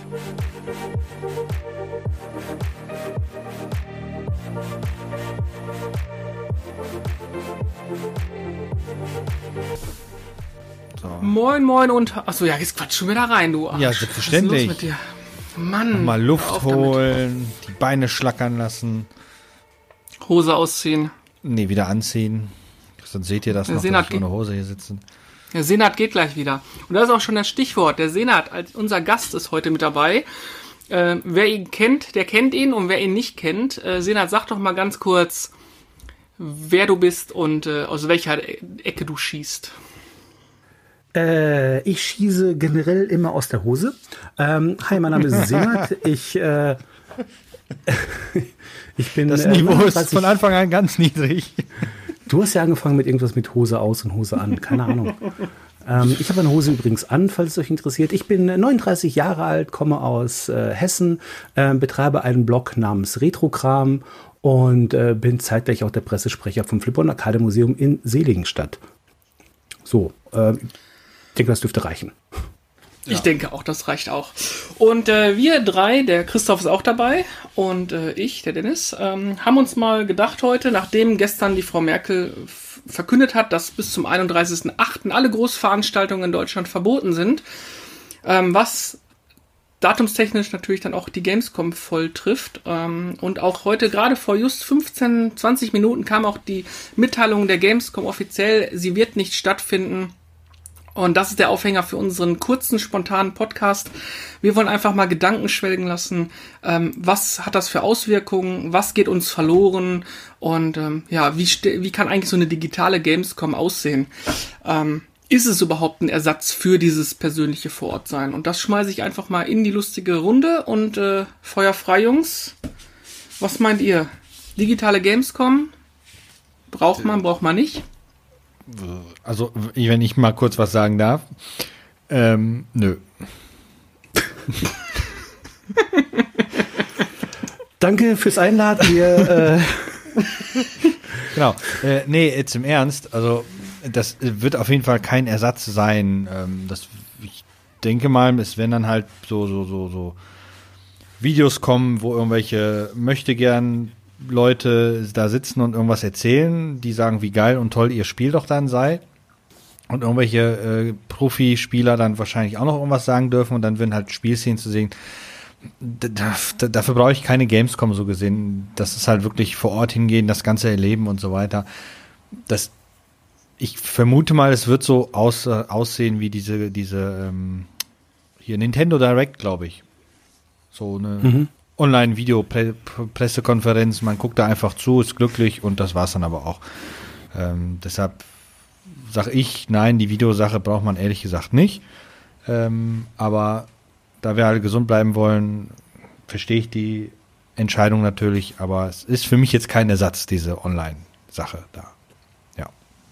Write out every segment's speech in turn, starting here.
So. Moin, moin und... Achso, ja, jetzt quatsch schon wieder rein, du. Ja, selbstverständlich. Was ist los mit dir? Mann. Mal Luft holen, die Beine schlackern lassen. Hose ausziehen. Nee, wieder anziehen. Sonst seht ihr das noch, dass ich ohne Hose hier sitzen. Der Senat geht gleich wieder. Und das ist auch schon das Stichwort. Der Senat, als unser Gast, ist heute mit dabei. Wer ihn kennt, der kennt ihn. Und wer ihn nicht kennt, Senat, sag doch mal ganz kurz, wer du bist und aus welcher Ecke du schießt. Ich schieße generell immer aus der Hose. Hi, mein Name ist Senat. Ich bin... Das Niveau ist von Anfang an ganz niedrig. Du hast ja angefangen mit irgendwas mit Hose aus und Hose an. Keine Ahnung. Ich habe eine Hose übrigens an, falls es euch interessiert. Ich bin 39 Jahre alt, komme aus Hessen, betreibe einen Blog namens Retrokram und bin zeitgleich auch der Pressesprecher vom Flipper und Arcade Museum in Seligenstadt. So, ich denke, das dürfte reichen. Ich denke auch, das reicht auch. Und wir drei, der Christoph ist auch dabei und ich, der Dennis, haben uns mal gedacht heute, nachdem gestern die Frau Merkel verkündet hat, dass bis zum 31.08. alle Großveranstaltungen in Deutschland verboten sind, was datumstechnisch natürlich dann auch die Gamescom voll trifft. Und auch heute, gerade vor just 15, 20 Minuten, kam auch die Mitteilung der Gamescom offiziell, sie wird nicht stattfinden. Und das ist der Aufhänger für unseren kurzen, spontanen Podcast. Wir wollen einfach mal Gedanken schwelgen lassen. Was hat das für Auswirkungen? Was geht uns verloren? Und wie kann eigentlich so eine digitale Gamescom aussehen? Ist es überhaupt ein Ersatz für dieses persönliche Vorortsein? Und das schmeiße ich einfach mal in die lustige Runde. Und Feuer frei, Jungs. Was meint ihr? Digitale Gamescom? Braucht man nicht? Also, wenn ich mal kurz was sagen darf. Nö. Danke fürs Einladen. Genau. Nee, jetzt im Ernst. Also, das wird auf jeden Fall kein Ersatz sein. Ich denke mal, es werden dann halt so Videos kommen, wo irgendwelche möchtegern Leute da sitzen und irgendwas erzählen, die sagen, wie geil und toll ihr Spiel doch dann sei. Und irgendwelche Profispieler dann wahrscheinlich auch noch irgendwas sagen dürfen und dann werden halt Spielszenen zu sehen. Dafür brauche ich keine Gamescom so gesehen. Das ist halt wirklich vor Ort hingehen, das Ganze erleben und so weiter. Ich vermute mal, es wird so aussehen wie diese hier Nintendo Direct, glaube ich. So eine Online-Video-Pressekonferenz, man guckt da einfach zu, ist glücklich und das war's dann aber auch. Deshalb sage ich, nein, die Videosache braucht man ehrlich gesagt nicht. Aber da wir alle gesund bleiben wollen, verstehe ich die Entscheidung natürlich, aber es ist für mich jetzt kein Ersatz, diese Online-Sache da. Ja.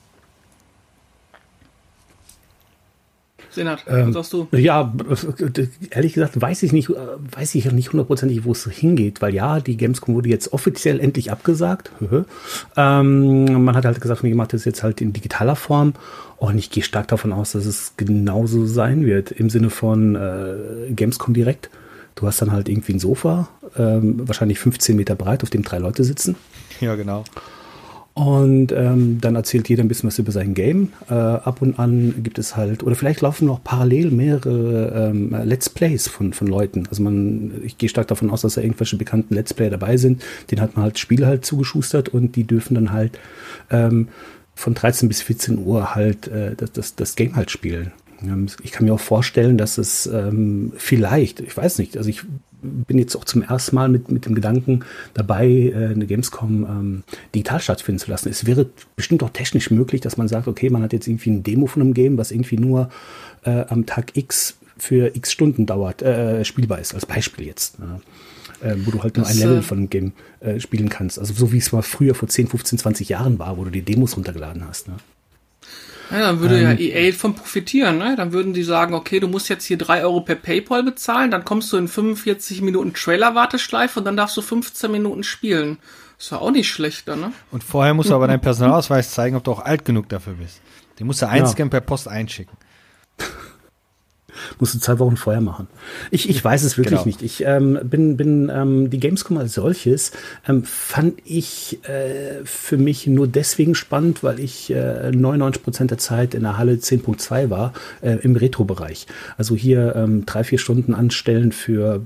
Senat, was sagst du? Ja, ehrlich gesagt weiß ich nicht hundertprozentig, wo es hingeht, weil ja, die Gamescom wurde jetzt offiziell endlich abgesagt. Man hat halt gesagt, man macht das jetzt halt in digitaler Form und ich gehe stark davon aus, dass es genauso sein wird, im Sinne von Gamescom direkt. Du hast dann halt irgendwie ein Sofa, wahrscheinlich 15 Meter breit, auf dem 3 Leute sitzen. Ja, genau. Und dann erzählt jeder ein bisschen was über sein Game. Ab und an gibt es halt, oder vielleicht laufen noch parallel mehrere Let's Plays von Leuten. Also ich gehe stark davon aus, dass da irgendwelche bekannten Let's Player dabei sind. Den hat man halt Spiele halt zugeschustert und die dürfen dann halt von 13 bis 14 Uhr halt das Game halt spielen. Ich kann mir auch vorstellen, dass es vielleicht, ich weiß nicht, also ich bin jetzt auch zum ersten Mal mit dem Gedanken dabei, eine Gamescom digital stattfinden zu lassen. Es wäre bestimmt auch technisch möglich, dass man sagt, okay, man hat jetzt irgendwie ein Demo von einem Game, was irgendwie nur am Tag X für X Stunden dauert, spielbar ist, als Beispiel jetzt. Wo du halt nur ein Level von einem Game spielen kannst. Also so wie es mal früher vor 10, 15, 20 Jahren war, wo du die Demos runtergeladen hast. Ne? Ja, dann würde ja EA von profitieren, ne? Dann würden die sagen, okay, du musst jetzt hier 3 Euro per PayPal bezahlen, dann kommst du in 45 Minuten Trailer-Warteschleife und dann darfst du 15 Minuten spielen. Ist ja auch nicht schlecht, ne? Und vorher musst du aber deinen Personalausweis zeigen, ob du auch alt genug dafür bist. Den musst du einscannen per Post einschicken. Musst du 2 Wochen vorher machen. Ich weiß es wirklich nicht. Ich bin die Gamescom als solches fand ich für mich nur deswegen spannend, weil ich 99% der Zeit in der Halle 10.2 war, im Retro-Bereich. Also hier 3-4 Stunden anstellen für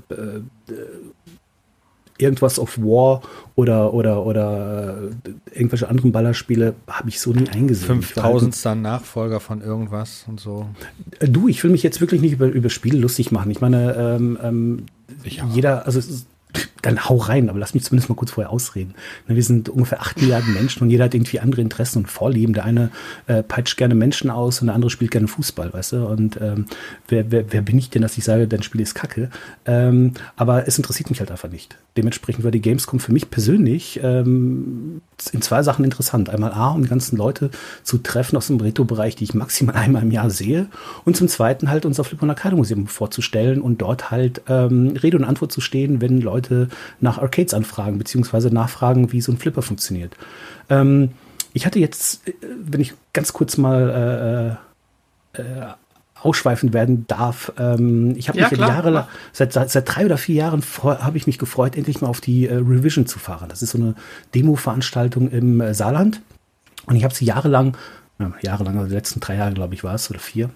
irgendwas of War oder irgendwelche anderen Ballerspiele habe ich so nie eingesehen. 5000. Nachfolger von irgendwas und so. Ich will mich jetzt wirklich nicht über Spiele lustig machen. Ich meine, jeder, also dann hau rein, aber lass mich zumindest mal kurz vorher ausreden. Wir sind ungefähr 8 Milliarden Menschen und jeder hat irgendwie andere Interessen und Vorlieben. Der eine peitscht gerne Menschen aus und der andere spielt gerne Fußball, weißt du? Und wer bin ich denn, dass ich sage, dein Spiel ist Kacke? Aber es interessiert mich halt einfach nicht. Dementsprechend war die Gamescom für mich persönlich in 2 Sachen interessant. Einmal um die ganzen Leute zu treffen aus dem Retro-Bereich, die ich maximal einmal im Jahr sehe. Und zum Zweiten halt unser Flipper und Arcade Museum vorzustellen und dort halt Rede und Antwort zu stehen, wenn Leute nach Arcades anfragen, beziehungsweise nachfragen, wie so ein Flipper funktioniert. Ich hatte jetzt, wenn ich ganz kurz mal ausschweifend werden darf, ich habe mich jahrelang, seit 3 oder 4 Jahren habe ich mich gefreut, endlich mal auf die Revision zu fahren. Das ist so eine Demo-Veranstaltung im Saarland und ich habe sie jahrelang, also die letzten 3 Jahre, glaube ich, war es, oder 4,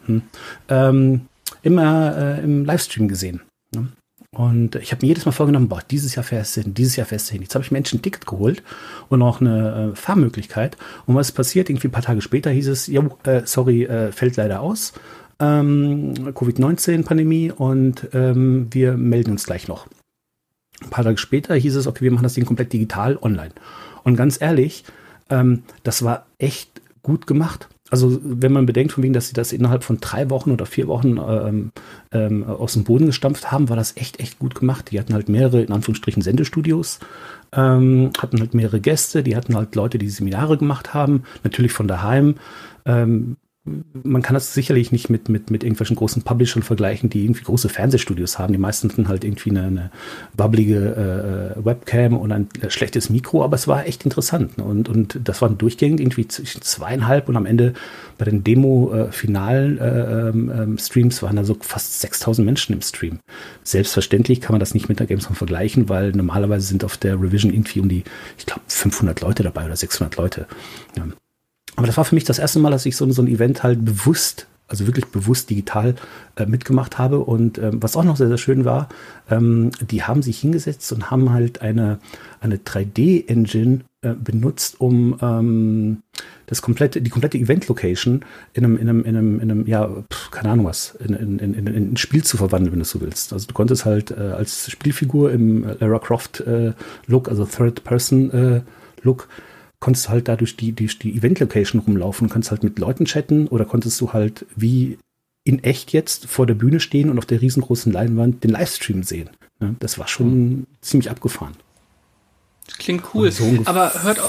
immer im Livestream gesehen. Ne? Und ich habe mir jedes Mal vorgenommen, dieses Jahr fährst du hin. Jetzt habe ich mir ein Ticket geholt und auch eine Fahrmöglichkeit. Und was passiert? Irgendwie ein paar Tage später hieß es, fällt leider aus. Covid-19-Pandemie und wir melden uns gleich noch. Ein paar Tage später hieß es, okay, wir machen das Ding komplett digital online. Und ganz ehrlich, das war echt gut gemacht. Also wenn man bedenkt, von wegen, dass sie das innerhalb von 3 Wochen oder 4 Wochen aus dem Boden gestampft haben, war das echt gut gemacht. Die hatten halt mehrere, in Anführungsstrichen, Sendestudios, hatten halt mehrere Gäste, die hatten halt Leute, die Seminare gemacht haben, natürlich von daheim. Man kann das sicherlich nicht mit irgendwelchen großen Publishern vergleichen, die irgendwie große Fernsehstudios haben. Die meisten hatten halt irgendwie eine wabbelige Webcam und ein schlechtes Mikro, aber es war echt interessant. Ne? Und das waren durchgängig irgendwie zwischen 2,5 und am Ende bei den Demo-finalen Streams waren da so fast 6.000 Menschen im Stream. Selbstverständlich kann man das nicht mit der Gamescom vergleichen, weil normalerweise sind auf der Revision irgendwie um die, ich glaube, 500 Leute dabei oder 600 Leute. Ja. Aber das war für mich das erste Mal, dass ich so ein Event halt wirklich bewusst digital mitgemacht habe. Und was auch noch sehr, sehr schön war, die haben sich hingesetzt und haben halt eine 3D-Engine benutzt, um die komplette Event-Location in einem keine Ahnung was, in ein Spiel zu verwandeln, wenn du so willst. Also du konntest halt als Spielfigur im Lara Croft Look, also Third-Person Look, konntest du halt da durch die Event-Location rumlaufen, konntest halt mit Leuten chatten oder konntest du halt wie in echt jetzt vor der Bühne stehen und auf der riesengroßen Leinwand den Livestream sehen. Ja, das war schon ziemlich abgefahren. Das klingt cool, so aber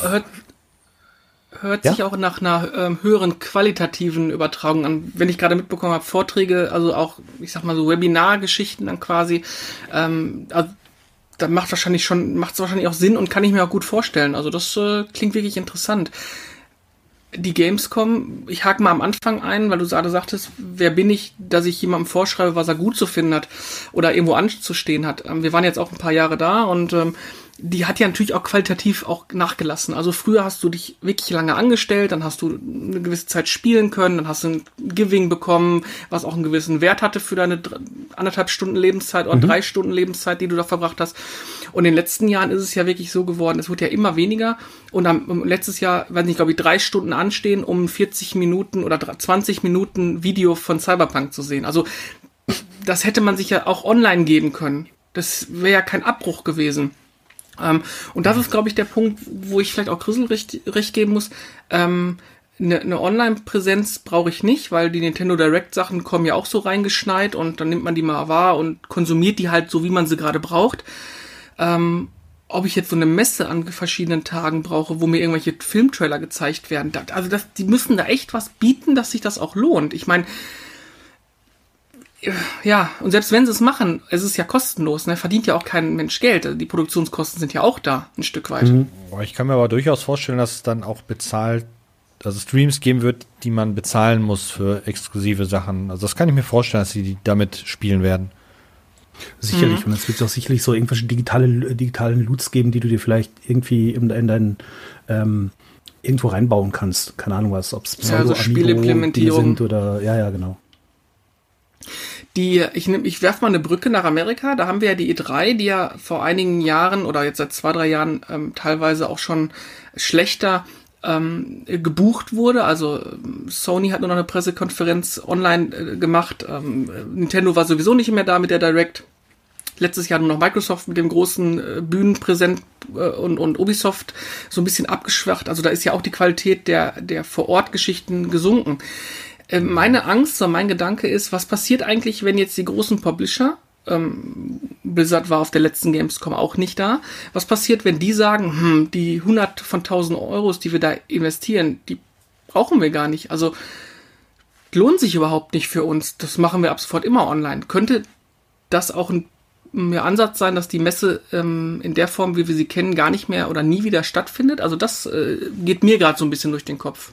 hört sich auch nach einer höheren qualitativen Übertragung an. Wenn ich gerade mitbekommen habe, Vorträge, also auch, ich sag mal so Webinar-Geschichten dann quasi, also da macht es wahrscheinlich auch Sinn und kann ich mir auch gut vorstellen. Also das klingt wirklich interessant. Die Gamescom, ich hake mal am Anfang ein, weil du gerade sagtest, wer bin ich, dass ich jemandem vorschreibe, was er gut zu finden hat oder irgendwo anzustehen hat. Wir waren jetzt auch ein paar Jahre da und die hat ja natürlich auch qualitativ auch nachgelassen. Also früher hast du dich wirklich lange angestellt, dann hast du eine gewisse Zeit spielen können, dann hast du ein Giving bekommen, was auch einen gewissen Wert hatte für deine 1,5 Stunden Lebenszeit oder 3 Stunden Lebenszeit, die du da verbracht hast. Und in den letzten Jahren ist es ja wirklich so geworden, es wird ja immer weniger und letztes Jahr, weiß nicht, glaube ich, 3 Stunden anstehen, um 40 Minuten oder 20 Minuten Video von Cyberpunk zu sehen. Also das hätte man sich ja auch online geben können. Das wäre ja kein Abbruch gewesen. Und das ist, glaube ich, der Punkt, wo ich vielleicht auch Grissel recht geben muss. Eine Online-Präsenz brauche ich nicht, weil die Nintendo Direct-Sachen kommen ja auch so reingeschneit und dann nimmt man die mal wahr und konsumiert die halt so, wie man sie gerade braucht. Ob ich jetzt so eine Messe an verschiedenen Tagen brauche, wo mir irgendwelche Filmtrailer gezeigt werden, die müssen da echt was bieten, dass sich das auch lohnt. Ich meine, ja, und selbst wenn sie es machen, es ist ja kostenlos, ne? Verdient ja auch kein Mensch Geld. Also die Produktionskosten sind ja auch da, ein Stück weit. Ich kann mir aber durchaus vorstellen, dass es dann auch bezahlt also Streams geben wird, die man bezahlen muss für exklusive Sachen. Also das kann ich mir vorstellen, dass sie damit spielen werden. Sicherlich. Und es wird auch sicherlich so irgendwelche digitalen Loots geben, die du dir vielleicht irgendwie in deinen irgendwo reinbauen kannst. Keine Ahnung was, ob es Spielimplementierung sind oder ja, genau. Ich werfe mal eine Brücke nach Amerika. Da haben wir ja die E3, die ja vor einigen Jahren oder jetzt seit 2-3 Jahren teilweise auch schon schlechter gebucht wurde. Also Sony hat nur noch eine Pressekonferenz online gemacht. Nintendo war sowieso nicht mehr da mit der Direct. Letztes Jahr nur noch Microsoft mit dem großen Bühnenpräsent und Ubisoft so ein bisschen abgeschwacht. Also da ist ja auch die Qualität der Vor-Ort-Geschichten gesunken. Meine Angst oder mein Gedanke ist, was passiert eigentlich, wenn jetzt die großen Publisher, Blizzard war auf der letzten Gamescom auch nicht da, was passiert, wenn die sagen, die 100 von 1000 Euros, die wir da investieren, die brauchen wir gar nicht, also lohnt sich überhaupt nicht für uns, das machen wir ab sofort immer online. Könnte das auch ein Ansatz sein, dass die Messe in der Form, wie wir sie kennen, gar nicht mehr oder nie wieder stattfindet? Also das geht mir gerade so ein bisschen durch den Kopf.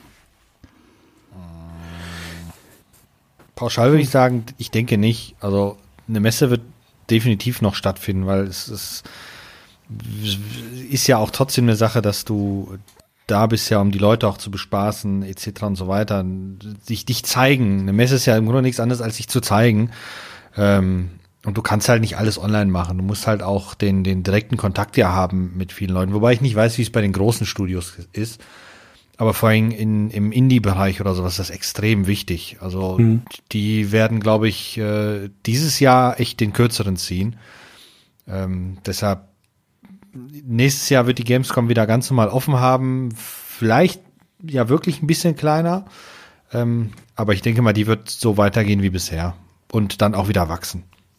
Pauschal würde ich sagen, ich denke nicht. Also eine Messe wird definitiv noch stattfinden, weil es ist ja auch trotzdem eine Sache, dass du da bist ja, um die Leute auch zu bespaßen, etc. und so weiter. Dich zeigen. Eine Messe ist ja im Grunde nichts anderes, als sich zu zeigen. Und du kannst halt nicht alles online machen. Du musst halt auch den direkten Kontakt ja haben mit vielen Leuten. Wobei ich nicht weiß, wie es bei den großen Studios ist. Aber vor allem im Indie-Bereich oder sowas ist das extrem wichtig. Also die werden, glaube ich, dieses Jahr echt den kürzeren ziehen. Deshalb nächstes Jahr wird die Gamescom wieder ganz normal offen haben. Vielleicht ja wirklich ein bisschen kleiner. Aber ich denke mal, die wird so weitergehen wie bisher. Und dann auch wieder wachsen.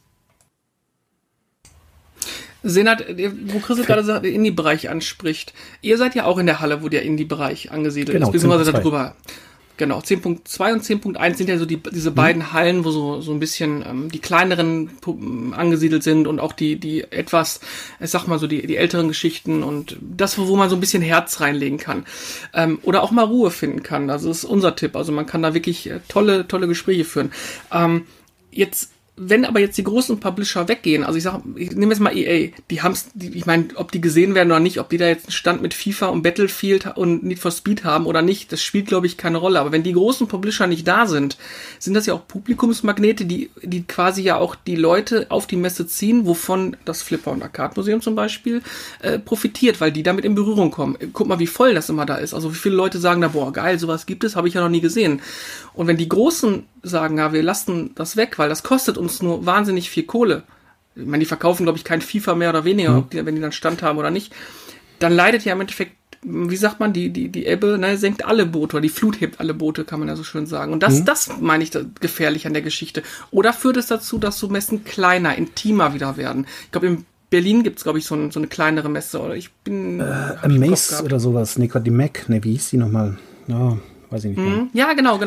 Senat, wo Chris gerade sagt, den Indie-Bereich anspricht. Ihr seid ja auch in der Halle, wo der Indie-Bereich angesiedelt ist, beziehungsweise darüber. Genau, 10.2 und 10.1 sind ja so diese beiden Hallen, wo so ein bisschen die kleineren angesiedelt sind und auch die etwas, ich sag mal so, die älteren Geschichten und das, wo man so ein bisschen Herz reinlegen kann. Oder auch mal Ruhe finden kann. Also das ist unser Tipp. Also man kann da wirklich tolle Gespräche führen. Wenn aber jetzt die großen Publisher weggehen, also ich nehme jetzt mal EA, ich meine, ob die gesehen werden oder nicht, ob die da jetzt einen Stand mit FIFA und Battlefield und Need for Speed haben oder nicht, das spielt, glaube ich, keine Rolle. Aber wenn die großen Publisher nicht da sind das ja auch Publikumsmagnete, die quasi ja auch die Leute auf die Messe ziehen, wovon das Flipper- und Arcade-Museum zum Beispiel profitiert, weil die damit in Berührung kommen. Guck mal, wie voll das immer da ist. Also wie viele Leute sagen da, boah, geil, sowas gibt es, habe ich ja noch nie gesehen. Und wenn die Großen sagen, ja, wir lassen das weg, weil das kostet uns nur wahnsinnig viel Kohle. Ich meine, die verkaufen, glaube ich, kein FIFA mehr oder weniger, wenn die dann Stand haben oder nicht. Dann leidet ja im Endeffekt, wie sagt man, die Ebbe, senkt alle Boote, oder die Flut hebt alle Boote, kann man ja so schön sagen. Und das meine ich gefährlich an der Geschichte. Oder führt es dazu, dass so Messen kleiner, intimer wieder werden? Ich glaube, in Berlin gibt es, glaube ich, so eine kleinere Messe. Oder ich bin... Mace oder sowas. Nee, die Mac. Nee, wie hieß die nochmal? Ja, weiß ich nicht mehr. Ja, genau.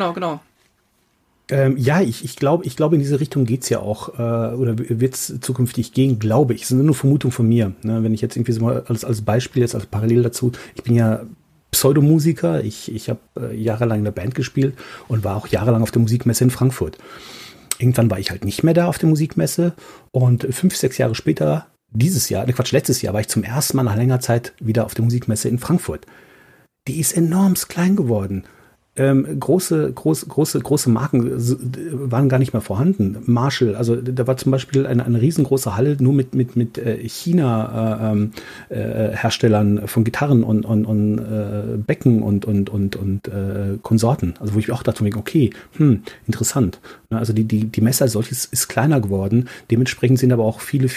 Ich glaube, in diese Richtung geht's ja auch, oder wird's zukünftig gehen, glaube ich. Das ist nur eine Vermutung von mir. Ne? Wenn ich jetzt irgendwie so mal als Beispiel jetzt, als Parallel dazu, ich bin ja Pseudomusiker, ich habe jahrelang in der Band gespielt und war auch jahrelang auf der Musikmesse in Frankfurt. Irgendwann war ich halt nicht mehr da auf der Musikmesse und 5-6 Jahre später, letztes Jahr war ich zum ersten Mal nach längerer Zeit wieder auf der Musikmesse in Frankfurt. Die ist enormst klein geworden. Große Marken waren gar nicht mehr vorhanden. Marshall, also da war zum Beispiel eine riesengroße Halle nur mit China Herstellern von Gitarren und Becken und Konsorten. Also wo ich auch dachte, okay, interessant. Also die Messe als solches ist kleiner geworden. Dementsprechend sind aber auch viele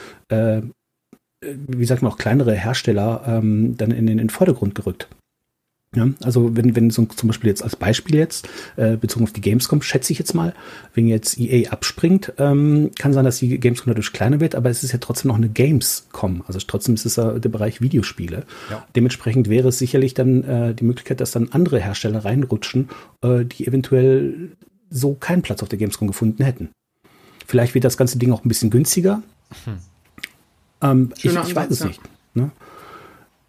wie sagt man auch kleinere Hersteller dann in den Vordergrund gerückt. Ja, also wenn so zum Beispiel jetzt als Beispiel bezogen auf die Gamescom, schätze ich jetzt mal, wenn jetzt EA abspringt, kann sein, dass die Gamescom dadurch kleiner wird, aber es ist ja trotzdem noch eine Gamescom, also trotzdem ist es ja der Bereich Videospiele. Ja. Dementsprechend wäre es sicherlich dann die Möglichkeit, dass dann andere Hersteller reinrutschen, die eventuell so keinen Platz auf der Gamescom gefunden hätten. Vielleicht wird das ganze Ding auch ein bisschen günstiger. Ich weiß es nicht. Ne?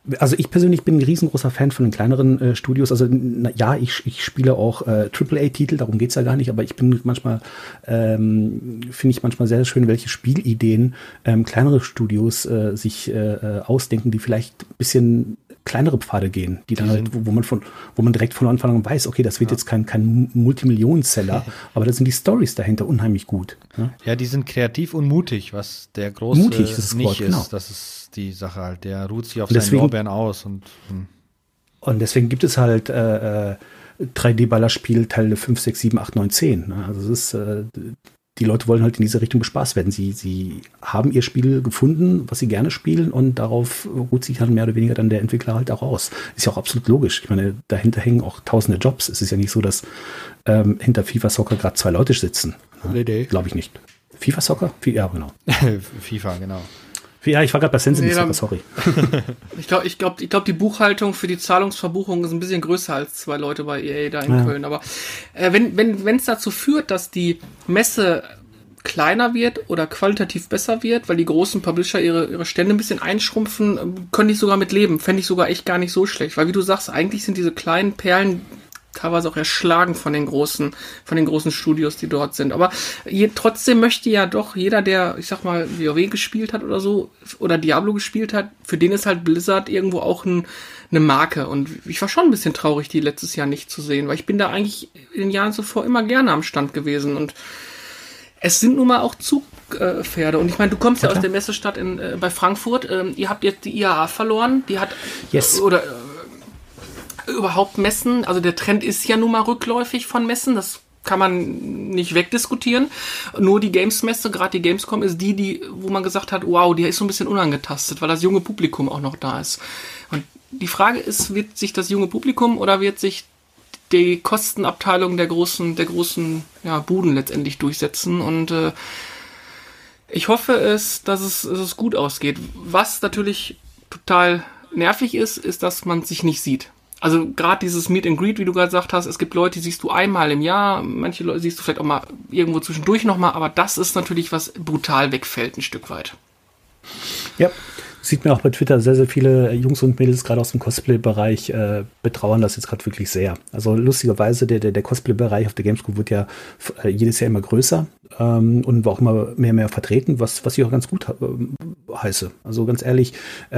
Also ich persönlich bin ein riesengroßer Fan von den kleineren Studios. Also ich spiele auch AAA-Titel, darum geht's ja gar nicht, aber ich bin manchmal, finde ich manchmal sehr schön, welche Spielideen kleinere Studios sich ausdenken, die vielleicht ein bisschen kleinere Pfade gehen, die dann halt, wo man direkt von Anfang an weiß, okay, das wird jetzt kein Multimillionen-Seller, aber da sind die Stories dahinter unheimlich gut. Ja, die sind kreativ und mutig, was der große mutig ist nicht Wort, ist. genau. Das ist die Sache halt. Der ruht sich auf Und seinen Lorbeeren aus. Und deswegen gibt es halt 3D-Ballerspiel Teile 5, 6, 7, 8, 9, 10. Ne? Also es ist, die Leute wollen halt in diese Richtung bespaßt werden. Sie haben ihr Spiel gefunden, was sie gerne spielen, und darauf ruht sich dann mehr oder weniger dann der Entwickler halt auch aus. Ist ja auch absolut logisch. Ich meine, dahinter hängen auch tausende Jobs. Es ist ja nicht so, dass hinter FIFA Soccer gerade 2 Leute sitzen. Ne? Glaube ich nicht. FIFA Soccer? Ja, genau. FIFA, genau. Ja, ich war gerade bei Sensitive Soccer, sorry. Ich glaube, die Buchhaltung für die Zahlungsverbuchung ist ein bisschen größer als 2 Leute bei EA da in Köln. Aber wenn es dazu führt, dass die Messe kleiner wird oder qualitativ besser wird, weil die großen Publisher ihre Stände ein bisschen einschrumpfen, könnte ich sogar mit leben. Fände ich sogar echt gar nicht so schlecht. Weil wie du sagst, eigentlich sind diese kleinen Perlen teilweise auch erschlagen von den großen Studios, die dort sind. Aber trotzdem möchte ja doch jeder, der, ich sag mal, WoW gespielt hat oder so, oder Diablo gespielt hat, für den ist halt Blizzard irgendwo auch eine Marke. Und ich war schon ein bisschen traurig, die letztes Jahr nicht zu sehen, weil ich bin da eigentlich in den Jahren zuvor immer gerne am Stand gewesen. Und es sind nun mal auch Zugpferde. Und ich meine, du kommst ja aus der Messestadt bei Frankfurt. Ihr habt jetzt die IAA verloren. Die hat überhaupt Messen, also der Trend ist ja nun mal rückläufig von Messen, das kann man nicht wegdiskutieren. Nur die Games-Messe, gerade die Gamescom, ist wo man gesagt hat, wow, die ist so ein bisschen unangetastet, weil das junge Publikum auch noch da ist. Und die Frage ist, wird sich das junge Publikum oder wird sich die Kostenabteilung der großen Buden letztendlich durchsetzen? Und ich hoffe dass es gut ausgeht. Was natürlich total nervig ist, dass man sich nicht sieht. Also gerade dieses Meet and Greet, wie du gerade gesagt hast, es gibt Leute, die siehst du einmal im Jahr, manche Leute siehst du vielleicht auch mal irgendwo zwischendurch nochmal, aber das ist natürlich, was brutal wegfällt ein Stück weit. Ja, sieht man auch bei Twitter, sehr, sehr viele Jungs und Mädels, gerade aus dem Cosplay-Bereich, betrauern das jetzt gerade wirklich sehr. Also lustigerweise, der Cosplay-Bereich auf der Gamescom wird ja jedes Jahr immer größer und war auch immer mehr vertreten, was ich auch ganz gut heiße. Also ganz ehrlich,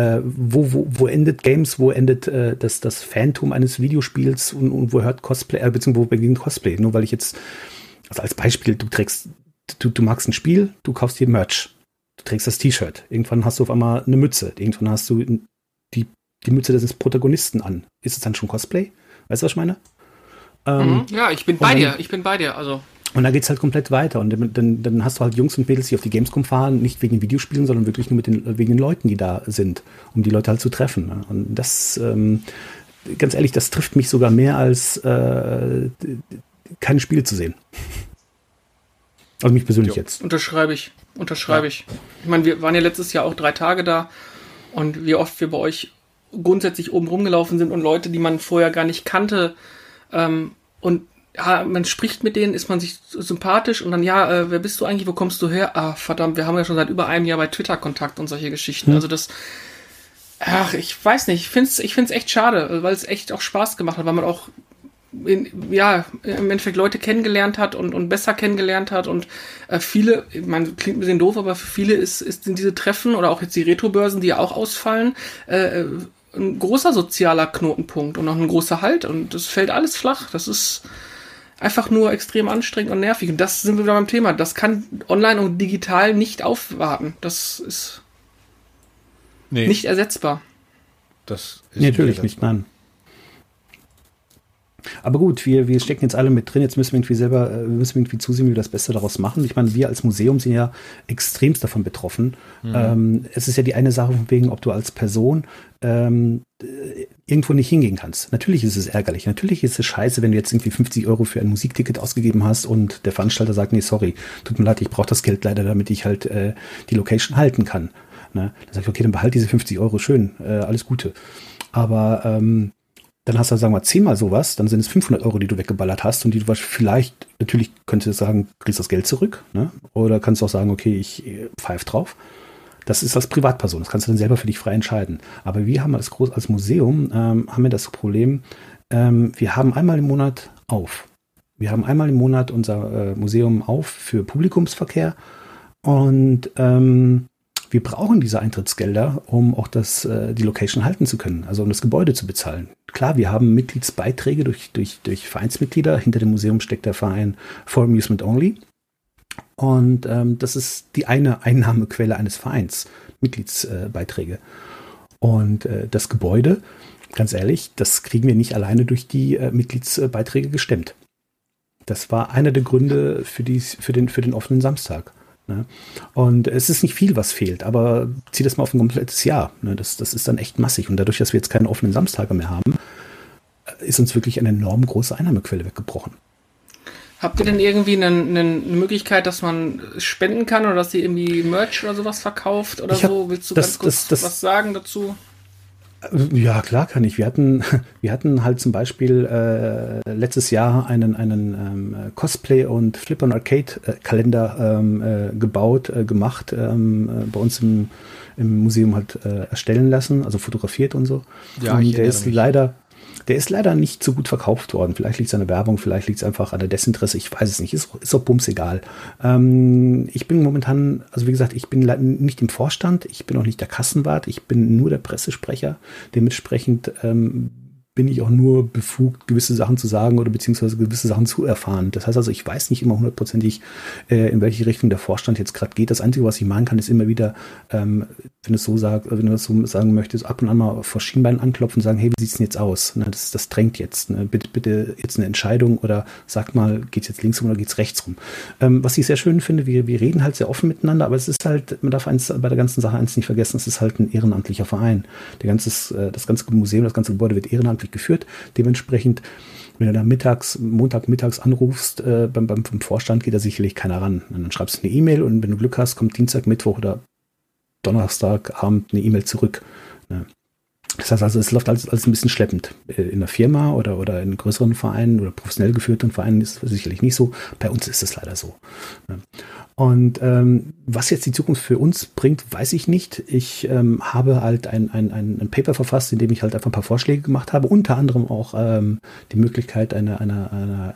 wo endet Games, wo endet das Phantom eines Videospiels und wo hört Cosplay, beziehungsweise wo beginnt Cosplay? Nur weil ich jetzt, also als Beispiel, du magst ein Spiel, du kaufst dir Merch. Du trägst das T-Shirt. Irgendwann hast du auf einmal eine Mütze. Irgendwann hast du die Mütze des Protagonisten an. Ist es dann schon Cosplay? Weißt du, was ich meine? Ja, ich bin bei dir. Also. Und dann geht's halt komplett weiter. Und dann hast du halt Jungs und Mädels, die auf die Gamescom fahren, nicht wegen Videospielen, sondern wirklich nur wegen den Leuten, die da sind, um die Leute halt zu treffen. Ne? Und das, ganz ehrlich, das trifft mich sogar mehr als keine Spiele zu sehen. Also mich persönlich jetzt. Unterschreibe ich. Ich meine, wir waren ja letztes Jahr auch 3 Tage da und wie oft wir bei euch grundsätzlich oben rumgelaufen sind und Leute, die man vorher gar nicht kannte, und ja, man spricht mit denen, ist man sich sympathisch und dann, wer bist du eigentlich, wo kommst du her? Ah, verdammt, wir haben ja schon seit über einem Jahr bei Twitter Kontakt und solche Geschichten. Also das, ich weiß nicht, ich find's echt schade, weil es echt auch Spaß gemacht hat, weil man auch im Endeffekt Leute kennengelernt hat und besser kennengelernt hat und viele, man klingt ein bisschen doof, aber für viele sind diese Treffen oder auch jetzt die Retrobörsen, die ja auch ausfallen, ein großer sozialer Knotenpunkt und auch ein großer Halt und das fällt alles flach. Das ist einfach nur extrem anstrengend und nervig und das sind wir wieder beim Thema. Das kann online und digital nicht aufwarten. Das ist nicht ersetzbar. Das ist natürlich nicht, nein. Aber gut, wir stecken jetzt alle mit drin, jetzt müssen wir irgendwie zusehen, wie wir das Beste daraus machen. Ich meine, wir als Museum sind ja extremst davon betroffen. Es ist ja die eine Sache von wegen, ob du als Person irgendwo nicht hingehen kannst. Natürlich ist es ärgerlich, natürlich ist es scheiße, wenn du jetzt irgendwie 50 € für ein Musikticket ausgegeben hast und der Veranstalter sagt, nee, sorry, tut mir leid, ich brauche das Geld leider, damit ich halt die Location halten kann. Ne? Dann sag ich, okay, dann behalt diese 50 €, schön, alles Gute. Aber dann hast du, sagen wir, 10-mal sowas, dann sind es 500 €, die du weggeballert hast und die du vielleicht, natürlich könntest du sagen, kriegst das Geld zurück, ne? Oder kannst du auch sagen, okay, ich pfeif drauf. Das ist als Privatperson, das kannst du dann selber für dich frei entscheiden. Aber wir haben als Museum, haben wir das Problem, wir haben einmal im Monat auf. Wir haben einmal im Monat unser Museum auf für Publikumsverkehr und wir brauchen diese Eintrittsgelder, um auch die Location halten zu können, also um das Gebäude zu bezahlen. Klar, wir haben Mitgliedsbeiträge durch Vereinsmitglieder. Hinter dem Museum steckt der Verein For Amusement Only. Und das ist die eine Einnahmequelle eines Vereins, Mitgliedsbeiträge. Und das Gebäude, ganz ehrlich, das kriegen wir nicht alleine durch die Mitgliedsbeiträge gestemmt. Das war einer der Gründe für den offenen Samstag. Ne? Und es ist nicht viel, was fehlt, aber zieh das mal auf ein komplettes Jahr. Ne? Das ist dann echt massig. Und dadurch, dass wir jetzt keine offenen Samstage mehr haben, ist uns wirklich eine enorm große Einnahmequelle weggebrochen. Habt ihr denn irgendwie eine Möglichkeit, dass man spenden kann oder dass ihr irgendwie Merch oder sowas verkauft oder so? Willst du ganz kurz was sagen dazu? Ja, klar kann ich. Wir hatten halt zum Beispiel letztes Jahr einen Cosplay- und Flip-on-Arcade-Kalender gemacht, bei uns im Museum halt erstellen lassen, also fotografiert und so. Ja, und der ist leider nicht so gut verkauft worden. Vielleicht liegt es an der Werbung, vielleicht liegt es einfach an der Desinteresse. Ich weiß es nicht. Ist auch bums egal. Ich bin momentan, also wie gesagt, ich bin nicht im Vorstand. Ich bin auch nicht der Kassenwart. Ich bin nur der Pressesprecher. Dementsprechend bin ich auch nur befugt, gewisse Sachen zu sagen oder beziehungsweise gewisse Sachen zu erfahren. Das heißt also, ich weiß nicht immer hundertprozentig, in welche Richtung der Vorstand jetzt gerade geht. Das Einzige, was ich machen kann, ist immer wieder, wenn du das so sagen möchtest, ab und an mal vor Schienbein anklopfen und sagen, hey, wie sieht's denn jetzt aus? Ne, das drängt jetzt. Ne? Bitte jetzt eine Entscheidung oder sag mal, geht's jetzt links rum oder geht's rechts rum? Was ich sehr schön finde, wir reden halt sehr offen miteinander, aber es ist halt, man darf bei der ganzen Sache eins nicht vergessen, es ist halt ein ehrenamtlicher Verein. Das ganze Museum, das ganze Gebäude wird ehrenamtlich geführt. Dementsprechend, wenn du da Montagmittags anrufst, vom Vorstand geht da sicherlich keiner ran. Und dann schreibst du eine E-Mail und wenn du Glück hast, kommt Dienstag, Mittwoch oder Donnerstagabend eine E-Mail zurück. Ne? Das heißt also, es läuft alles ein bisschen schleppend. In einer Firma oder in größeren Vereinen oder professionell geführten Vereinen ist es sicherlich nicht so. Bei uns ist es leider so. Ne? Und was jetzt die Zukunft für uns bringt, weiß ich nicht. Ich habe halt ein Paper verfasst, in dem ich halt einfach ein paar Vorschläge gemacht habe. Unter anderem auch die Möglichkeit eines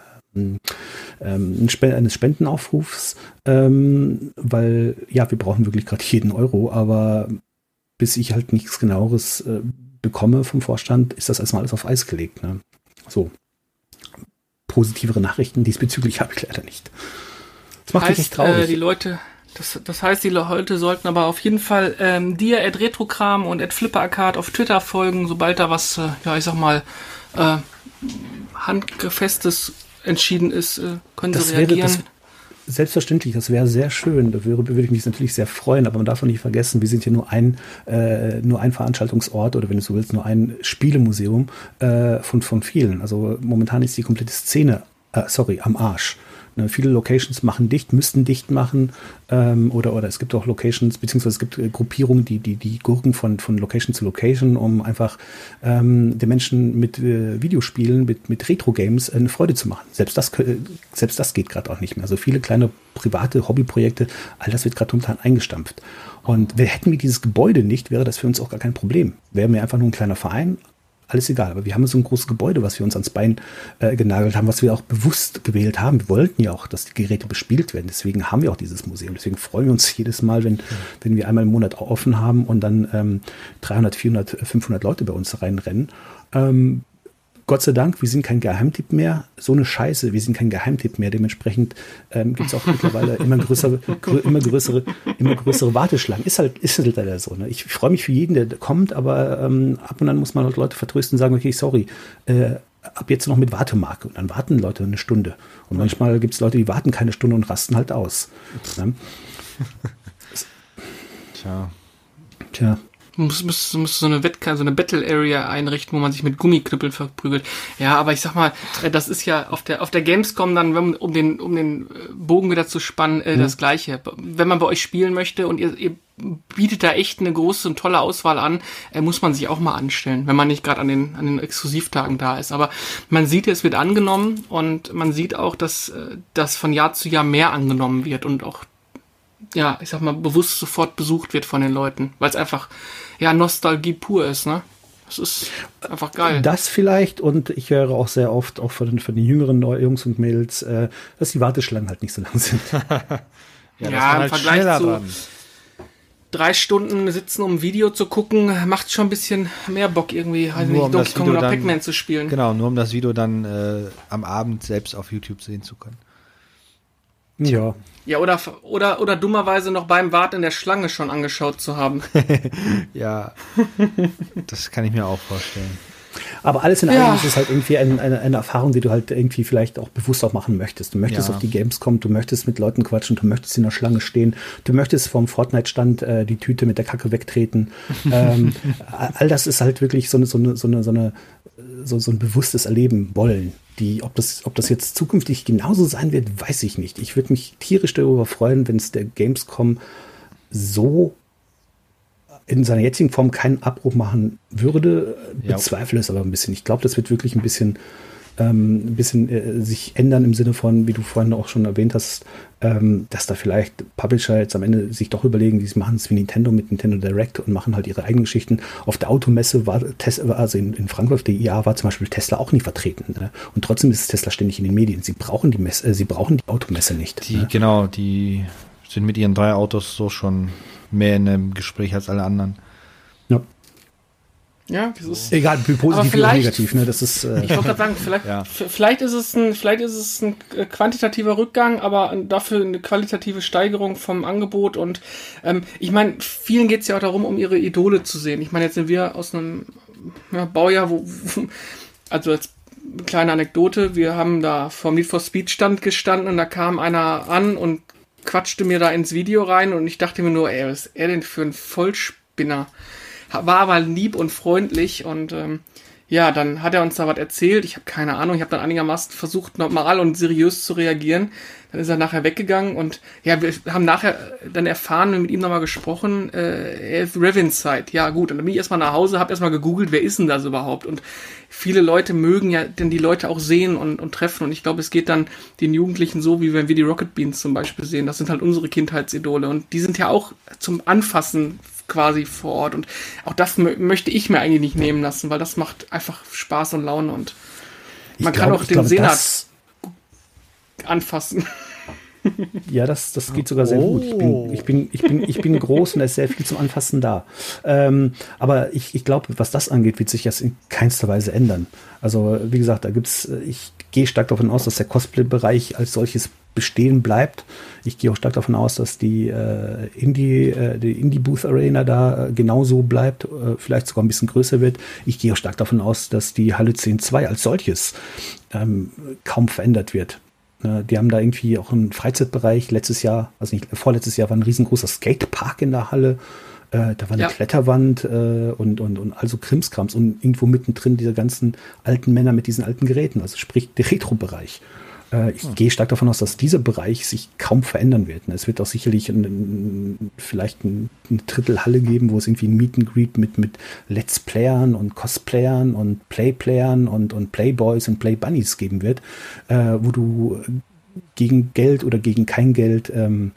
Spendenaufrufs, weil ja, wir brauchen wirklich gerade jeden Euro, aber bis ich halt nichts Genaueres bekomme vom Vorstand, ist das erstmal alles auf Eis gelegt. Ne? So, positivere Nachrichten diesbezüglich habe ich leider nicht. Das macht mich echt traurig. Das heißt, die Leute sollten aber auf jeden Fall dir @Retrokram und @FlipperArcade auf Twitter folgen, sobald da was, ich sag mal, handfestes entschieden ist, können sie reagieren. Selbstverständlich, das wäre sehr schön. Da würde ich mich natürlich sehr freuen, aber man darf auch nicht vergessen, wir sind hier nur ein Veranstaltungsort oder wenn du so willst, nur ein Spielemuseum von vielen. Also momentan ist die komplette Szene, am Arsch. Ne, viele Locations müssten dicht machen oder es gibt auch Locations, beziehungsweise es gibt Gruppierungen, die gurken von Location zu Location, um einfach den Menschen mit Videospielen, mit Retro-Games eine Freude zu machen. Selbst das geht gerade auch nicht mehr. Also viele kleine private Hobbyprojekte, all das wird gerade momentan eingestampft. Und hätten wir dieses Gebäude nicht, wäre das für uns auch gar kein Problem. Wären wir einfach nur ein kleiner Verein, alles egal, aber wir haben so ein großes Gebäude, was wir uns ans Bein genagelt haben, was wir auch bewusst gewählt haben. Wir wollten ja auch, dass die Geräte bespielt werden. Deswegen haben wir auch dieses Museum. Deswegen freuen wir uns jedes Mal, wenn wir einmal im Monat offen haben und dann 300, 400, 500 Leute bei uns reinrennen. Gott sei Dank, wir sind kein Geheimtipp mehr. So eine Scheiße, wir sind kein Geheimtipp mehr. Dementsprechend gibt es auch mittlerweile immer größere Warteschlangen. Ist halt leider so. Ne? Ich freue mich für jeden, der kommt, aber ab und an muss man halt Leute vertrösten und sagen, okay, sorry, ab jetzt noch mit Wartemarke. Und dann warten Leute eine Stunde. Und manchmal gibt es Leute, die warten keine Stunde und rasten halt aus. Ne? Tja. Muss so eine Battle Area einrichten, wo man sich mit Gummiknüppeln verprügelt. Ja, aber ich sag mal, das ist ja auf der Gamescom dann, um den Bogen wieder zu spannen, das Gleiche. Wenn man bei euch spielen möchte und ihr bietet da echt eine große und tolle Auswahl an, muss man sich auch mal anstellen, wenn man nicht gerade an den Exklusivtagen da ist. Aber man sieht, es wird angenommen und man sieht auch, dass das von Jahr zu Jahr mehr angenommen wird und auch ja, ich sag mal, bewusst sofort besucht wird von den Leuten, weil es einfach, ja, Nostalgie pur ist, ne? Das ist einfach geil. Das vielleicht, und ich höre auch sehr oft, auch von den jüngeren Jungs und Mädels, dass die Warteschlangen halt nicht so lang sind. Ja, Ja, im Vergleich zu dran. 3 Stunden sitzen, um ein Video zu gucken, macht schon ein bisschen mehr Bock irgendwie, halt Nur nicht um Donkey das Kong Video oder dann- Pac-Man zu spielen. Genau, nur um das Video dann am Abend selbst auf YouTube sehen zu können. Ja. Ja, oder dummerweise noch beim Warten in der Schlange schon angeschaut zu haben. Ja, das kann ich mir auch vorstellen. Aber alles in Ja. allem ist es halt irgendwie eine Erfahrung, die du halt irgendwie vielleicht auch bewusst auch machen möchtest. Du möchtest Ja. auf die Gamescom, du möchtest mit Leuten quatschen, du möchtest in der Schlange stehen, du möchtest vom Fortnite-Stand die Tüte mit der Kacke wegtreten. All das ist halt wirklich so ein bewusstes Erleben wollen. Ob das jetzt zukünftig genauso sein wird, weiß ich nicht. Ich würde mich tierisch darüber freuen, wenn es der Gamescom so in seiner jetzigen Form keinen Abbruch machen würde. Ja. Bezweifle es aber ein bisschen. Ich glaube, das wird wirklich ein bisschen sich ändern im Sinne von, wie du vorhin auch schon erwähnt hast, dass da vielleicht Publisher jetzt am Ende sich doch überlegen, die machen es wie Nintendo mit Nintendo Direct und machen halt ihre eigenen Geschichten. Auf der Automesse war Tesla, also in Frankfurt, auf der IA war zum Beispiel Tesla auch nicht vertreten. Ne? Und trotzdem ist Tesla ständig in den Medien. Sie brauchen die Automesse nicht. Ne? Die sind mit ihren 3 Autos so schon mehr in einem Gespräch als alle anderen. Ja. Ja, das ist, Egal, wie Aber positiv oder vielleicht- negativ. Ne? Das ist, ich wollte gerade sagen, Ja. vielleicht ist es ein quantitativer Rückgang, aber dafür eine qualitative Steigerung vom Angebot. Und ich meine, vielen geht es ja auch darum, um ihre Idole zu sehen. Ich meine, jetzt sind wir aus einem Baujahr, also als kleine Anekdote, wir haben da vom Need for Speed Stand gestanden und da kam einer an und quatschte mir da ins Video rein und ich dachte mir nur, ey, was ist er denn für ein Vollspinner? War aber lieb und freundlich und ja, dann hat er uns da was erzählt. Ich habe keine Ahnung, ich habe dann einigermaßen versucht, normal und seriös zu reagieren. Dann ist er nachher weggegangen und ja, wir haben nachher dann erfahren und mit ihm nochmal gesprochen, er ist Revinside. Ja gut, und dann bin ich erstmal nach Hause, habe erstmal gegoogelt, wer ist denn das überhaupt? Und viele Leute mögen ja denn die Leute auch sehen und treffen und ich glaube, es geht dann den Jugendlichen so, wie wenn wir die Rocket Beans zum Beispiel sehen. Das sind halt unsere Kindheitsidole und die sind ja auch zum Anfassen quasi vor Ort und auch das möchte ich mir eigentlich nicht nehmen lassen, weil das macht einfach Spaß und Laune und man kann auch den Senat anfassen. Ja, das geht sogar sehr gut. Ich bin groß und da ist sehr viel zum Anfassen da. Aber ich glaube, was das angeht, wird sich das in keinster Weise ändern. Also, wie gesagt, ich gehe stark davon aus, dass der Cosplay-Bereich als solches bestehen bleibt. Ich gehe auch stark davon aus, dass die Indie-Booth-Arena da genauso bleibt, vielleicht sogar ein bisschen größer wird. Ich gehe auch stark davon aus, dass die Halle 10.2 als solches kaum verändert wird. Die haben da irgendwie auch einen Freizeitbereich. Vorletztes Jahr war ein riesengroßer Skatepark in der Halle. Da war eine Kletterwand und also Krimskrams und irgendwo mittendrin diese ganzen alten Männer mit diesen alten Geräten, also sprich der Retro-Bereich. Ich gehe stark davon aus, dass dieser Bereich sich kaum verändern wird. Es wird auch sicherlich vielleicht eine Drittelhalle geben, wo es irgendwie ein Meet and Greet mit Let's Playern und Cosplayern und Playplayern und Playboys und Playbunnies geben wird, wo du gegen Geld oder gegen kein Geld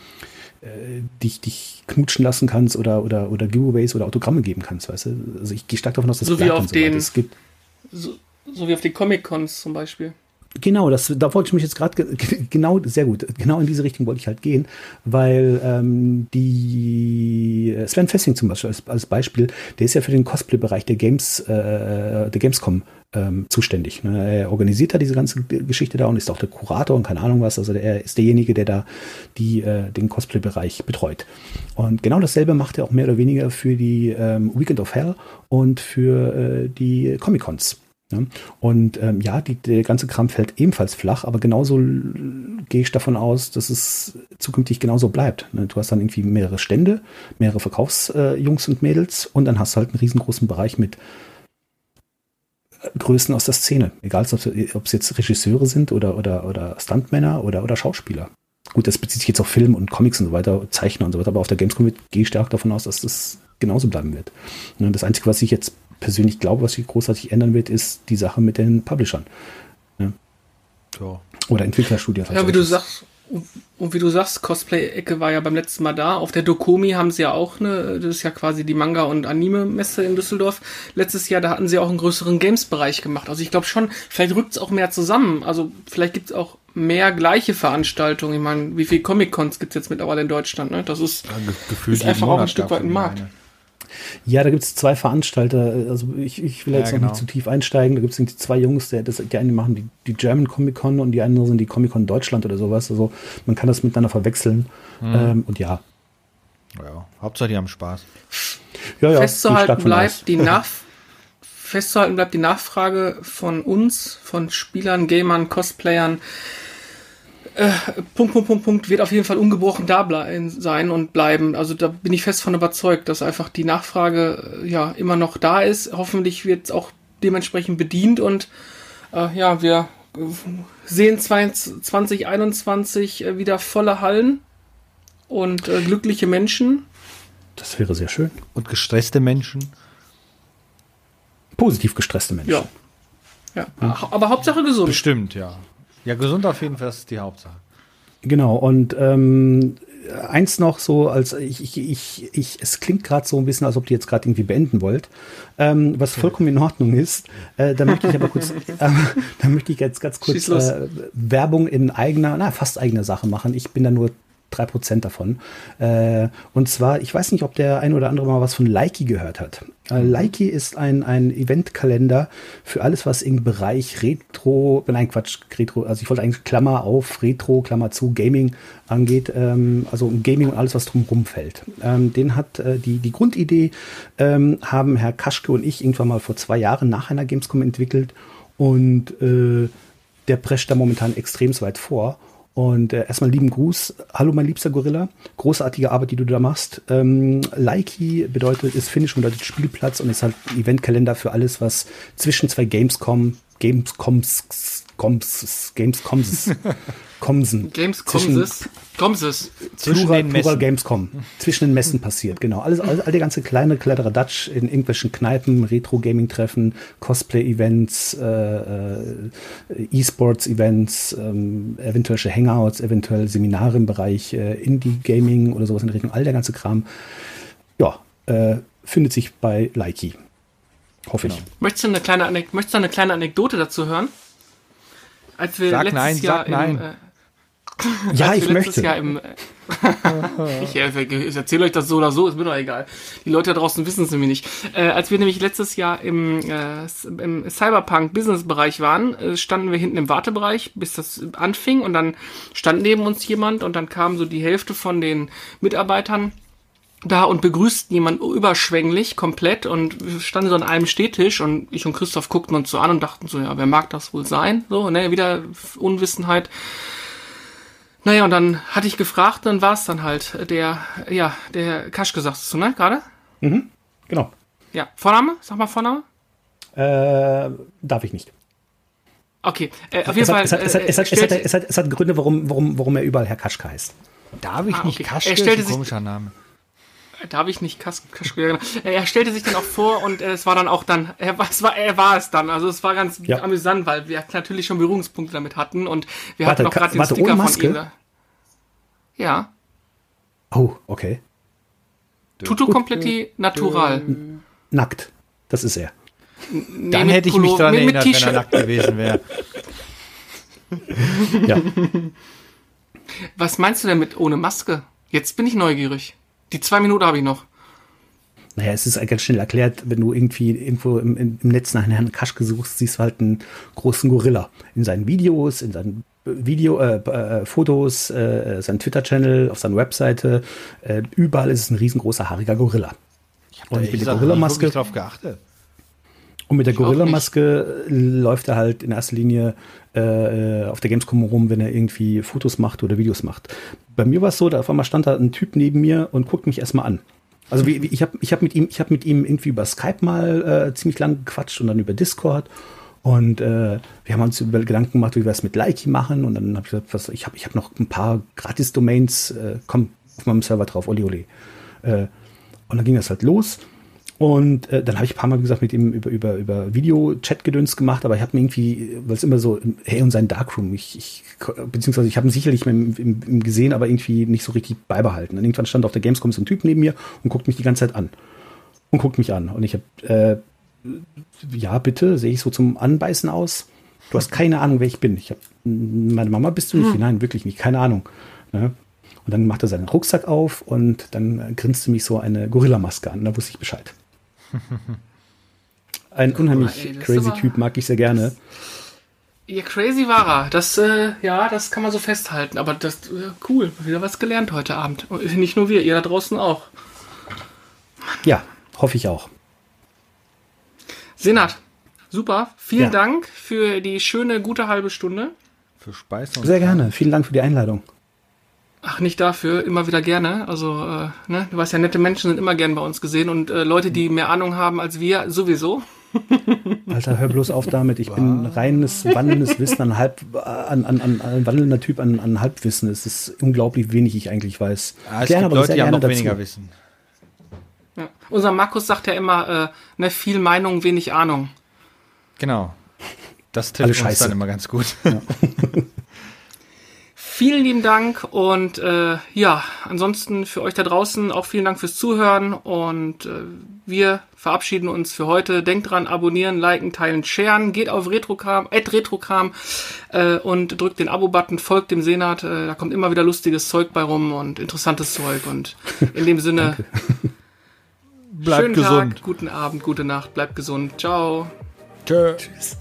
dich knutschen lassen kannst oder Giveaways oder Autogramme geben kannst, weißt du? Also ich gehe stark davon aus, dass So bleibt wie auf und so weiter. Es gibt so wie auf die Comic-Cons zum Beispiel. Genau, da wollte ich mich jetzt gerade sehr gut, genau in diese Richtung wollte ich halt gehen, weil die Sven Fessing zum Beispiel als Beispiel, der ist ja für den Cosplay-Bereich der Gamescom zuständig. Ne? Er organisiert da diese ganze Geschichte da und ist auch der Kurator und keine Ahnung was, also er ist derjenige, der da den Cosplay-Bereich betreut. Und genau dasselbe macht er auch mehr oder weniger für die Weekend of Hell und für die Comic-Cons. Ja, und der ganze Kram fällt ebenfalls flach, aber genauso gehe ich davon aus, dass es zukünftig genauso bleibt. Du hast dann irgendwie mehrere Stände, mehrere Verkaufsjungs und Mädels und dann hast du halt einen riesengroßen Bereich mit Größen aus der Szene. Egal, ob es jetzt Regisseure sind oder Stuntmänner oder Schauspieler. Gut, das bezieht sich jetzt auf Film und Comics und so weiter, Zeichner und so weiter, aber auf der Gamescom gehe ich stark davon aus, dass das genauso bleiben wird. Das Einzige, was ich jetzt persönlich glaube, was sich großartig ändern wird, ist die Sache mit den Publishern. Ja. So. Oder Entwicklerstudios. Ja, wie du sagst, Und wie du sagst, Cosplay-Ecke war ja beim letzten Mal da. Auf der Dokumi haben sie ja auch das ist ja quasi die Manga- und Anime-Messe in Düsseldorf. Letztes Jahr, da hatten sie auch einen größeren Games-Bereich gemacht. Also ich glaube schon, vielleicht rückt es auch mehr zusammen. Also vielleicht gibt es auch mehr gleiche Veranstaltungen. Ich meine, wie viele Comic-Cons gibt es jetzt mittlerweile in Deutschland? Ne? Das ist, gefühlt ist einfach auch ein Stück weit ein Markt. Ja, da gibt es 2 Veranstalter. Also ich will jetzt noch nicht zu tief einsteigen. Da gibt es 2 Jungs, die einen machen die German Comic Con und die anderen sind die Comic Con Deutschland oder sowas. Also man kann das miteinander verwechseln. Und ja. Ja, Hauptsache die haben Spaß. Ja, Festzuhalten bleibt die Nachfrage von uns, von Spielern, Gamern, Cosplayern. Wird auf jeden Fall ungebrochen da sein und bleiben. Also da bin ich fest von überzeugt, dass einfach die Nachfrage ja immer noch da ist. Hoffentlich wird es auch dementsprechend bedient und wir sehen 2021 wieder volle Hallen und glückliche Menschen. Das wäre sehr schön. Und gestresste Menschen. Positiv gestresste Menschen. Ja. Aber Hauptsache gesund. Bestimmt, ja. Ja, gesund auf jeden Fall, das ist die Hauptsache. Genau, und eins noch so, als es klingt gerade so ein bisschen, als ob ihr jetzt gerade irgendwie beenden wollt, was vollkommen in Ordnung ist. Da möchte ich aber kurz, jetzt ganz kurz Werbung in fast eigener Sache machen. Ich bin da nur 3% davon. Und zwar, ich weiß nicht, ob der ein oder andere mal was von Likey gehört hat. Likey ist ein Eventkalender für alles, was im Bereich Retro, also ich wollte eigentlich Klammer auf, Retro, Klammer zu, Gaming angeht, also Gaming und alles, was drumherum fällt. Den hat die Grundidee, haben Herr Kaschke und ich irgendwann mal vor 2 Jahren nach einer Gamescom entwickelt und der prescht da momentan extrem weit vor. Und erstmal lieben Gruß. Hallo, mein liebster Gorilla. Großartige Arbeit, die du da machst. Likey ist Finnisch und bedeutet Spielplatz und ist halt ein Eventkalender für alles, was zwischen 2 Gamescoms Plural Gamescom. Zwischen den Messen passiert, genau. All der ganze kleine Kladderadatsch in irgendwelchen Kneipen, Retro-Gaming-Treffen, Cosplay-Events, E-Sports-Events, eventuelle Hangouts, eventuell Seminare im Bereich Indie-Gaming oder sowas in der Richtung. All der ganze Kram, findet sich bei Likey. Hoffe ich. Möchtest du eine kleine Anekdote dazu hören? Als wir sag letztes Jahr nein. Ja, ich möchte. Ich erzähle euch das so oder so, ist mir doch egal. Die Leute da draußen wissen es nämlich nicht. Als wir nämlich letztes Jahr im Cyberpunk-Business-Bereich waren, standen wir hinten im Wartebereich, bis das anfing und dann stand neben uns jemand und dann kam so die Hälfte von den Mitarbeitern da und begrüßten jemanden überschwänglich komplett und wir standen so an einem Stehtisch und ich und Christoph guckten uns so an und dachten so, ja, wer mag das wohl sein? So, ne, wieder Unwissenheit. Naja, und dann hatte ich gefragt, dann war es dann halt der Kaschke, sagst du, ne, gerade? Mhm, genau. Ja, Vorname? Sag mal Vorname. Darf ich nicht. Okay, auf jeden Fall. Es hat Gründe, warum er überall Herr Kaschke heißt. Darf ich nicht? Okay. Kaschke ist ein komischer Name. Darf ich nicht Kaschke? Er stellte sich dann auch vor und es war dann auch dann, er war es dann. Also es war ganz amüsant, weil wir natürlich schon Berührungspunkte damit hatten und wir hatten auch gerade den Sticker von ihm. Ja. Oh, okay. Tutto completi natural. Nackt. Das ist er. Dann hätte ich mich daran erinnert, wenn er nackt gewesen wäre. Ja. Was meinst du denn mit ohne Maske? Jetzt bin ich neugierig. Die 2 Minuten habe ich noch. Naja, es ist ganz schnell erklärt, wenn du irgendwo im Netz nach Herrn Kaschke suchst, siehst du halt einen großen Gorilla. In seinen Videos, in seinen Fotos, seinen Twitter-Channel, auf seiner Webseite. Überall ist es ein riesengroßer, haariger Gorilla. Und mit der Gorilla-Maske drauf geachtet. Und mit der Gorilla-Maske läuft er halt in erster Linie auf der Gamescom rum, wenn er irgendwie Fotos macht oder Videos macht. Bei mir war es so, da auf einmal stand da ein Typ neben mir und guckt mich erstmal an. Also ich hab mit ihm irgendwie über Skype mal ziemlich lang gequatscht und dann über Discord. Und wir haben uns über Gedanken gemacht, wie wir es mit Likey machen. Und dann habe ich gesagt, ich hab noch ein paar Gratis-Domains, komm auf meinem Server drauf, oli. Und dann ging das halt los. Und dann habe ich ein paar Mal, wie gesagt, mit ihm über Video-Chat-Gedöns gemacht, aber ich habe mir irgendwie, weil es immer so, hey, und sein Darkroom, beziehungsweise ich habe ihn sicherlich im gesehen, aber irgendwie nicht so richtig beibehalten. Und irgendwann stand auf der Gamescom so ein Typ neben mir und guckt mich die ganze Zeit an. Und ich habe, ja, bitte, sehe ich so zum Anbeißen aus? Du hast keine Ahnung, wer ich bin. Meine Mama bist du nicht? Nein, wirklich nicht, keine Ahnung. Ne? Und dann macht er seinen Rucksack auf und dann grinste mich so eine Gorilla-Maske an. Da wusste ich Bescheid. Ein unheimlich crazy Typ, mag ich sehr gerne. Ja, crazy war er. Das, das kann man so festhalten. Aber das, cool, wieder was gelernt heute Abend. Und nicht nur wir, ihr da draußen auch. Ja, hoffe ich auch. Senat, super. Vielen Dank für die schöne, gute halbe Stunde. Für Speisen. Sehr gerne. Vielen Dank für die Einladung. Ach, nicht dafür, immer wieder gerne. Also, du weißt ja, nette Menschen sind immer gern bei uns gesehen und Leute, die mehr Ahnung haben als wir, sowieso. Alter, hör bloß auf damit. Ich bin reines, wandelndes Wissen ein wandelnder Typ an Halbwissen. Es ist unglaublich wenig, ich eigentlich weiß. Es gibt Leute, die haben noch weniger Wissen. Ja. Unser Markus sagt ja immer, viel Meinung, wenig Ahnung. Genau. Das trifft uns dann immer ganz gut. Ja. Vielen lieben Dank und ansonsten für euch da draußen auch vielen Dank fürs Zuhören und wir verabschieden uns für heute. Denkt dran, abonnieren, liken, teilen, sharen. Geht auf Retrokram und drückt den Abo-Button, folgt dem Senat. Da kommt immer wieder lustiges Zeug bei rum und interessantes Zeug und in dem Sinne bleibt schönen gesund. Tag, guten Abend, gute Nacht, bleibt gesund. Ciao. Tschüss.